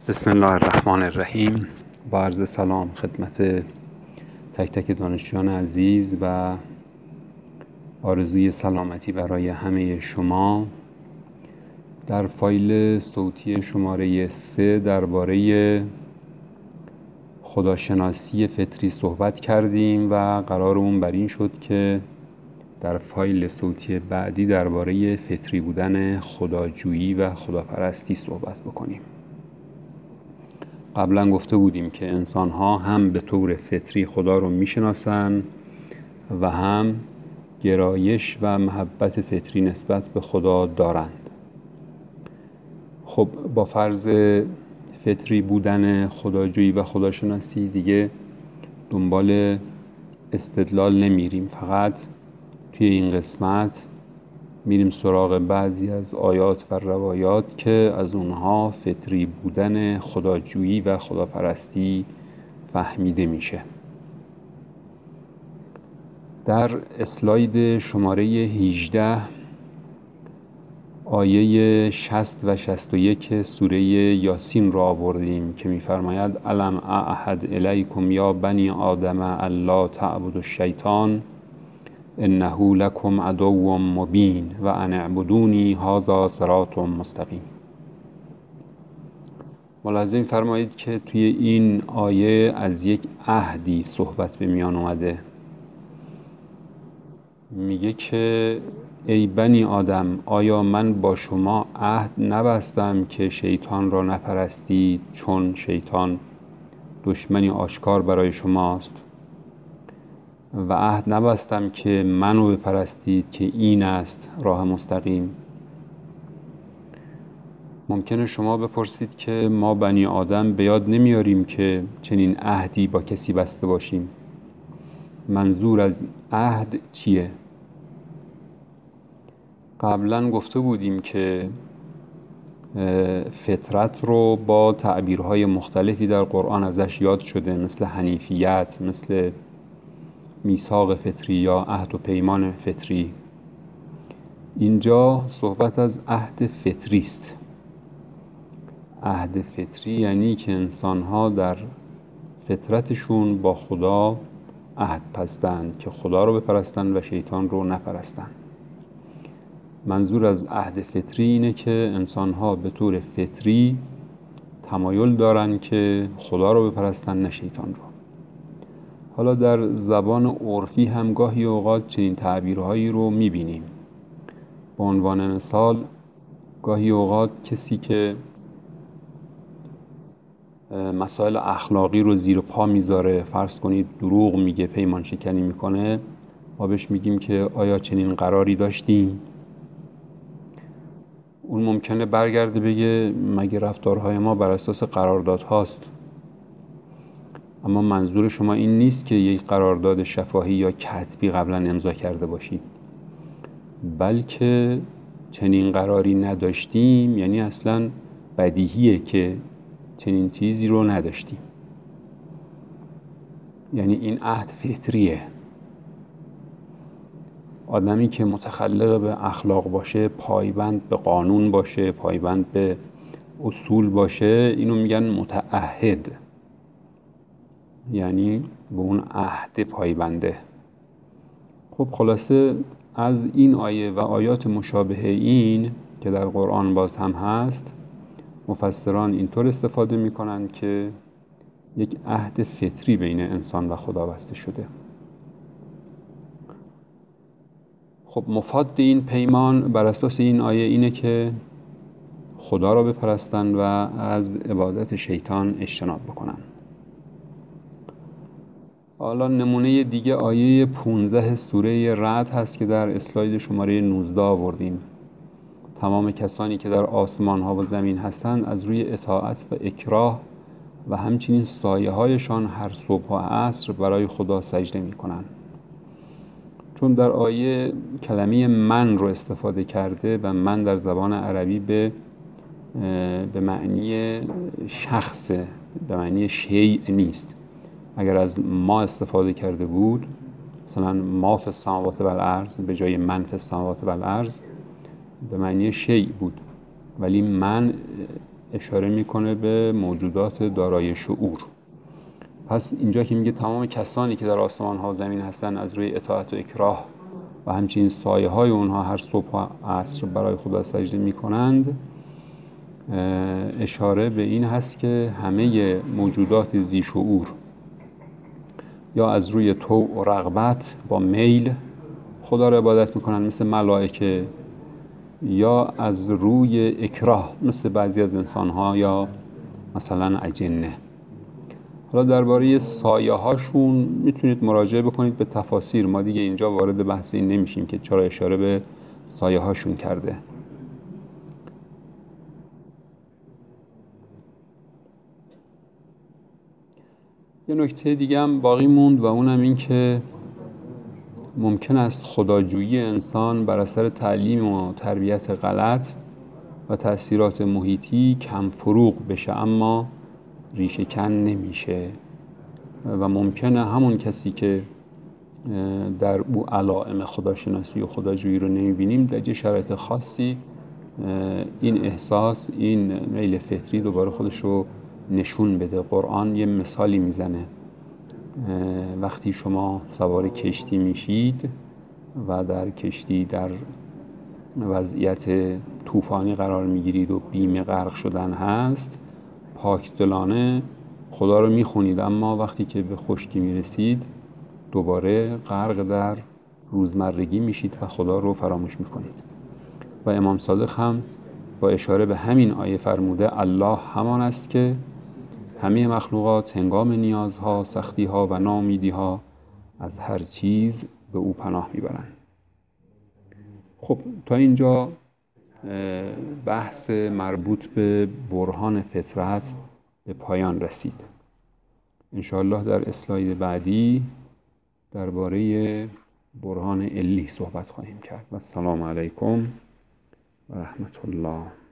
بسم الله الرحمن الرحیم. با عرض سلام خدمت تک تک دانشجویان عزیز و آرزوی سلامتی برای همه شما. در فایل صوتی شماره 3 درباره خداشناسی فطری صحبت کردیم و قرارمون بر این شد که در فایل صوتی بعدی درباره فطری بودن خداجویی و خداپرستی صحبت بکنیم. قبلا گفته بودیم که انسان‌ها هم به طور فطری خدا رو میشناسن و هم گرایش و محبت فطری نسبت به خدا دارند. خب با فرض فطری بودن خداجویی و خداشناسی دیگه دنبال استدلال نمیریم، فقط توی این قسمت میریم سراغ بعضی از آیات و روایات که از اونها فطری بودن خداجویی و خداپرستی فهمیده میشه. در اسلاید شماره 18 آیه 60 و 61 سوره یاسین را آوردیم که میفرماید الم اعهد الیکم یا بنی آدم الا تعبدوا الشیطان انه لکم عدو مبین و ان اعبدونی هذا صراط مستقیم. ملاحظه فرمایید که توی این آیه از یک عهدی صحبت به میان اومده. میگه که ای بنی آدم، آیا من با شما عهد نبستم که شیطان را نپرستید چون شیطان دشمنی آشکار برای شماست؟ و عهد نبستم که منو بپرستید که این است راه مستقیم؟ ممکنه شما بپرسید که ما بنی آدم به یاد نمیاریم که چنین عهدی با کسی بسته باشیم. منظور از عهد چیه؟ قبلا گفته بودیم که فطرت رو با تعبیرهای مختلفی در قرآن ازش یاد شده، مثل حنیفیت، مثل میثاق فطری یا عهد و پیمان فطری. اینجا صحبت از عهد فطری است. عهد فطری یعنی که انسان‌ها در فطرتشون با خدا عهد بستند که خدا رو بپرستن و شیطان رو نپرستن. منظور از عهد فطری اینه که انسان‌ها به طور فطری تمایل دارن که خدا رو بپرستن نه شیطان رو. حالا در زبان عرفی هم گاهی اوقات چنین تعبیرهایی رو می‌بینیم. به عنوان مثال گاهی اوقات کسی که مسائل اخلاقی رو زیر پا میذاره، فرض کنید دروغ میگه، پیمان شکنی میکنه، ما بهش میگیم که آیا چنین قراری داشتیم؟ اون ممکنه برگرده بگه مگه رفتارهای ما بر اساس قراردادهاست. اما منظور شما این نیست که یک قرارداد شفاهی یا کتبی قبلا امضا کرده باشید، بلکه چنین قراری نداشتیم یعنی اصلا بدیهیه که چنین چیزی رو نداشتیم. یعنی این عهد فطریه. آدمی که متخلق به اخلاق باشه، پایبند به قانون باشه، پایبند به اصول باشه، اینو میگن متعهد، یعنی به اون عهد پایبنده. خب خلاصه از این آیه و آیات مشابه این که در قرآن باز هم هست، مفسران اینطور استفاده میکنن که یک عهد فطری بین انسان و خدا بسته شده. خب مفاد این پیمان بر اساس این آیه اینه که خدا را بپرستن و از عبادت شیطان اجتناب بکنن. حالا نمونه دیگه آیه 15 سوره رعد هست که در اسلاید شماره 19 آوردیم. تمام کسانی که در آسمان ها و زمین هستند از روی اطاعت و اکراه و همچنین سایه هایشان هر صبح و عصر برای خدا سجده می کنند. چون در آیه کلمه من رو استفاده کرده و من در زبان عربی به معنی شخص، به معنی شیء نیست. اگر از ما استفاده کرده بود، مثلا ما فی السماوات و الارض به جای من فی السماوات و الارض، به معنی شیء بود. ولی من اشاره میکنه به موجودات دارای شعور. پس اینجا که میگه تمام کسانی که در آسمان ها و زمین هستن از روی اطاعت و اکراه و همچنین سایه های اونها هر صبح و عصر برای خدا سجده میکنند، اشاره به این هست که همه موجودات ذی شعور یا از روی طوع و رغبت با میل خدا را عبادت میکنن مثل ملائکه، یا از روی اکراه مثل بعضی از انسان‌ها یا مثلا اجنه. حالا درباره سایه هاشون میتونید مراجعه بکنید به تفاسیر، ما دیگه اینجا وارد بحث این نمیشیم که چرا اشاره به سایه هاشون کرده. یه نکته دیگه هم باقی موند و اونم این که ممکن است خداجویی انسان بر اثر تعلیم و تربیت غلط و تأثیرات محیطی کم فروغ بشه اما ریشه کن نمیشه و ممکنه همون کسی که در او علائم خداشناسی و خداجویی رو نمیبینیم در یه شرایط خاصی این احساس، این میل فطری دوباره خودش رو نشون بده. قرآن یه مثالی میزنه، وقتی شما سوار کشتی میشید و در کشتی در وضعیت طوفانی قرار میگیرید و بیم غرق شدن هست، پاکدلانه خدا رو میخونید، اما وقتی که به خشکی میرسید دوباره غرق در روزمرگی میشید و خدا رو فراموش میکنید. و امام صادق هم با اشاره به همین آیه فرموده الله همان است که همه مخلوقات هنگام نیازها، سختیها و ناامیدیها از هر چیز به او پناه میبرند. خب تا اینجا بحث مربوط به برهان فطرت به پایان رسید. انشاءالله در اسلاید بعدی درباره برهان علی صحبت خواهیم کرد. و السلام علیکم و رحمت الله.